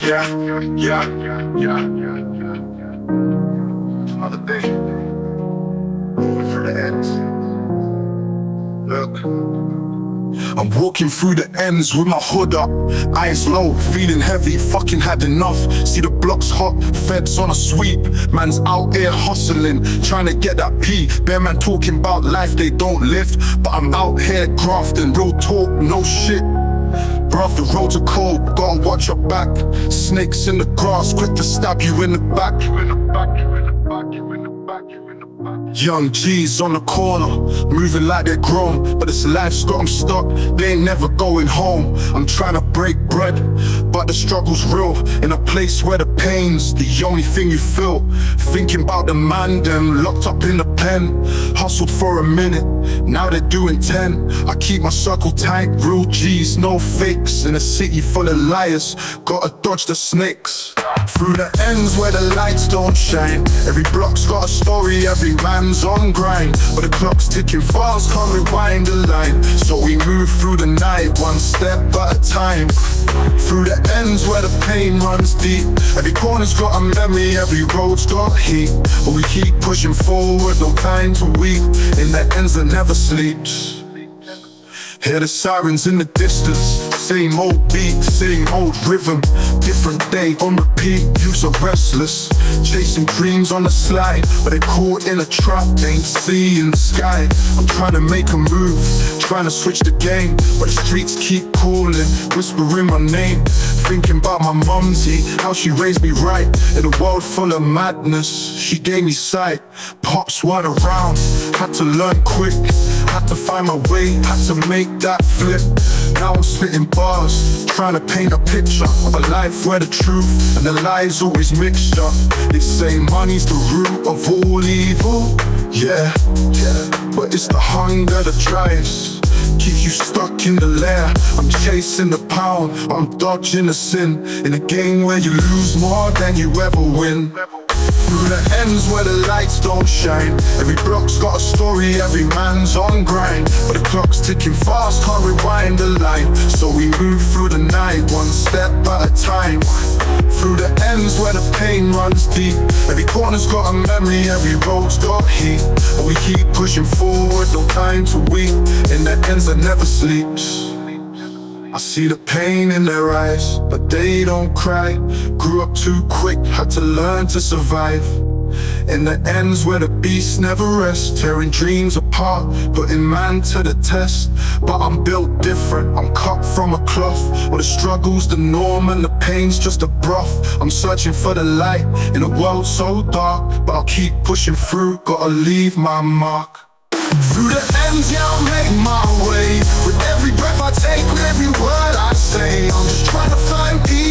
Yeah, yeah, yeah. Another day, going through the ends. Look, I'm walking through the ends with my hood up, eyes low, feeling heavy, fucking had enough. See the blocks hot, feds on a sweep. Man's out here hustling, trying to get that P. Bear man talking about life they don't live, but I'm out here grafting, real talk, no shit. Bruv, the roads are cold, gotta watch your back. Snakes in the grass, quick to stab you in the back. Young G's on the corner, moving like they're grown, but this life's got them stuck, they ain't never going home. I'm trying to break bread, but the struggle's real. In a place where the pain's the only thing you feel. Thinking about the man them locked up in the pen. Hustled for a minute, now they're doing 10. I keep my circle tight, real G's, no fakes. In a city full of liars, gotta dodge the snakes. Through the ends where the lights don't shine, every block's got a story, every man's on grind. But the clock's ticking fast, can't rewind the line. So we move through the night, one step at a time. Through the ends where the pain runs deep, every corner's got a memory, every road's got heat. But we keep pushing forward, no time to weep. In the ends that never sleeps. Hear the sirens in the distance, same old beat, same old rhythm. Different day on repeat, youths are restless, chasing dreams on the slide, but they're caught in a trap, they ain't seeing the sky. I'm trying to make a move, trying to switch the game, but the streets keep calling, whispering my name. Thinking about my mumsy, how she raised me right. In a world full of madness, she gave me sight. Pops weren't around, had to learn quick, had to find my way, had to make that flip. Now I'm spitting bars, trying to paint a picture of a life where the truth and the lies always mixture. They say money's the root of all evil, yeah, but it's the hunger that drives, keeps you stuck in the lair. I'm chasing the pound, I'm dodging the sin, in a game where you lose more than you ever win. Through the ends where the lights don't shine, every block's got a story, every man's on grind. But the clock's ticking fast, can't rewind the line. So we move through the night, one step at a time. Through the ends where the pain runs deep, every corner's got a memory, every road's got heat. But we keep pushing forward, no time to weep. In the ends that never sleeps. I see the pain in their eyes, but they don't cry. Grew up too quick, had to learn to survive. In the ends where the beast never rests, tearing dreams apart, putting man to the test. But I'm built different, I'm cut from a cloth, where the struggle's the norm and the pain's just a broth. I'm searching for the light in a world so dark, but I'll keep pushing through, gotta leave my mark. Through the ends, yeah, I'll make my way. With every breath I take, with every word I say, I'm just trying to find peace.